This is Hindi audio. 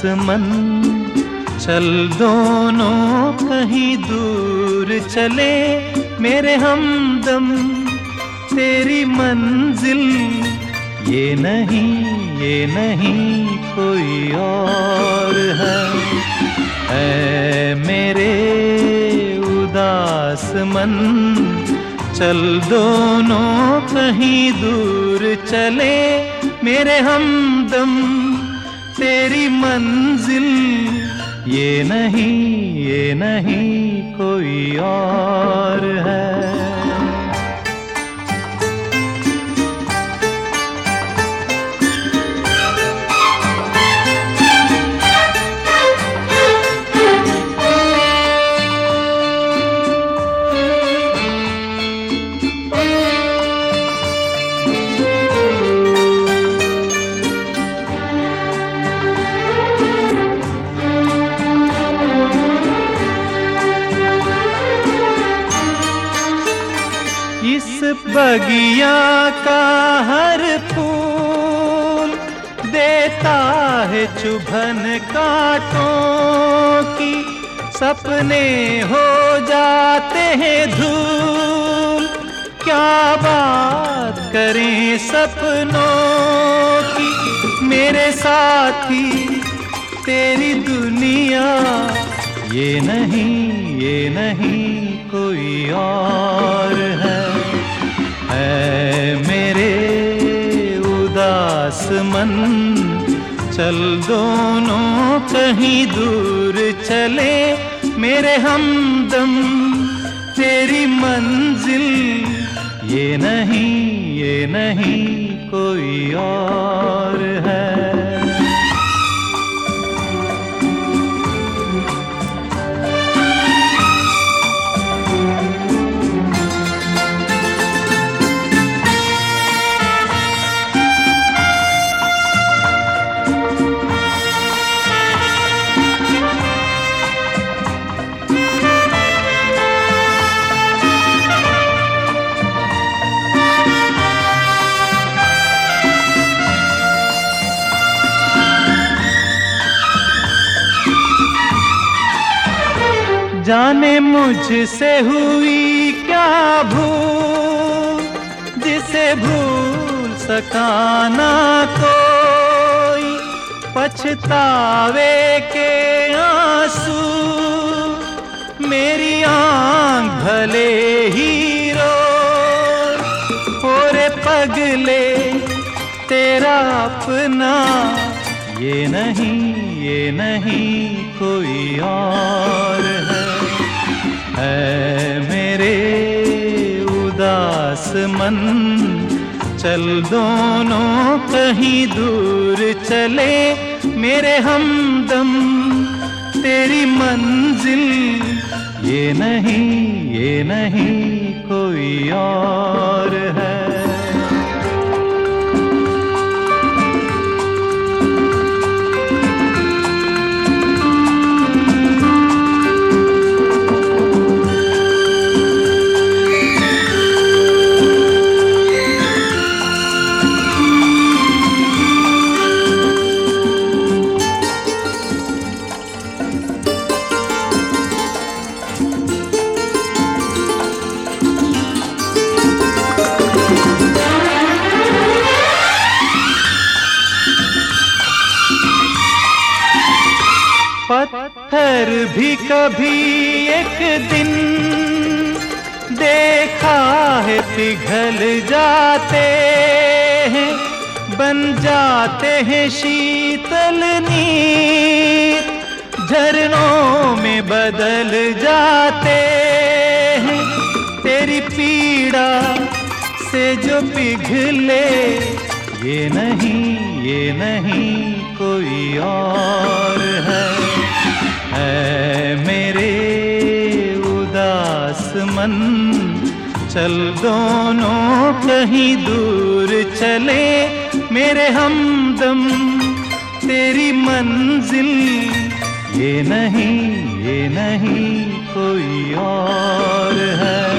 मन, चल दोनों कहीं दूर चले मेरे हमदम। तेरी मंजिल ये नहीं कोई और है। ऐ मेरे उदास मन, चल दोनों कहीं दूर चले मेरे हमदम। तेरी मंजिल ये नहीं कोई और है। इस बगिया का हर फूल देता है चुभन कांटों की। सपने हो जाते हैं धूल, क्या बात करें सपनों की। मेरे साथी तेरी दुनिया ये नहीं कोई और है। ऐ मेरे उदास मन, चल दोनों कहीं दूर चले मेरे हमदम। तेरी मंजिल ये नहीं कोई और है। जाने मुझसे हुई क्या भूल, जिसे भूल सका ना कोई। पछतावे के आंसू मेरी आँख भले ही रोए। ओरे पगले तेरा अपना ये नहीं कोई और है। ऐ मेरे उदास मन, चल दोनों कहीं दूर चले मेरे हमदम। तेरी मंजिल ये नहीं कोई और है। पत्थर भी कभी एक दिन देखा है पिघल जाते हैं, बन जाते हैं शीतल नीर, झरनों में बदल जाते हैं। तेरी पीड़ा से जो पिघले ये नहीं कोई और है। ऐ मेरे उदास मन, चल दोनों कहीं दूर चले मेरे हमदम। तेरी मंजिल ये नहीं कोई और है।